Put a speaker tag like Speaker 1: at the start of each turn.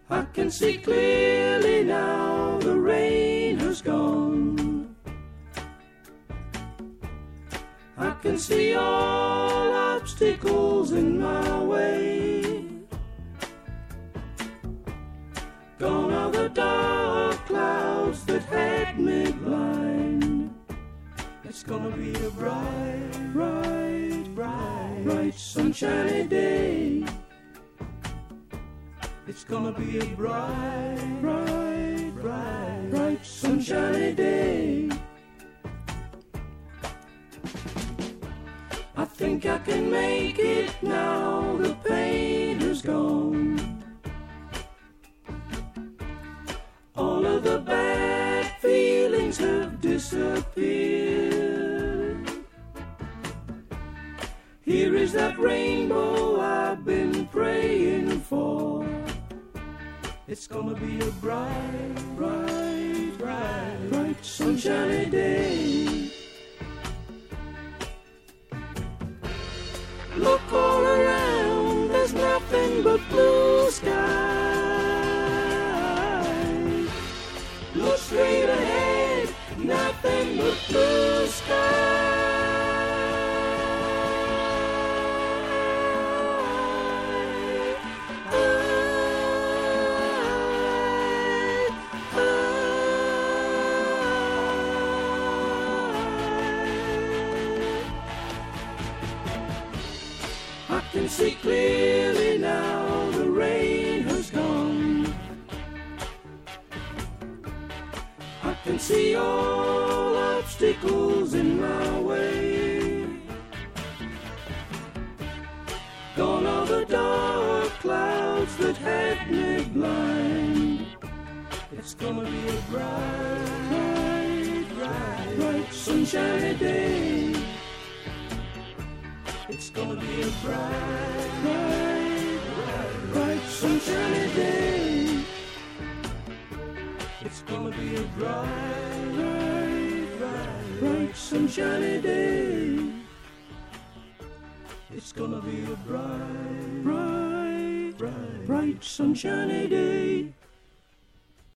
Speaker 1: I can see clearly now, the rain has gone. I can see all obstacles in my way. Gone are the dark clouds that had me blind. It's gonna be a bright, bright, bright, bright sunshiny day. It's gonna be a bright, bright, bright, bright sunshiny day. I think I can make it now, the pain is gone. All of the bad feelings have disappeared. Here is that rainbow I've been praying for. It's gonna be a bright, bright, bright, bright sunshiny day. Look all around, there's nothing but blue skies. Look straight ahead, nothing but blue skies. I can see clearly now, the rain has gone. I can see all obstacles in my way. Gone are the dark clouds that had me blind. It's gonna be a bright, bright, bright, bright sunshiny day. It's gonna be a bright, bright, bright, bright sunshiny day. It's gonna be a bright, bright, bright, bright sunshiny day. It's gonna be a bright, bright, bright, bright sunshiny day.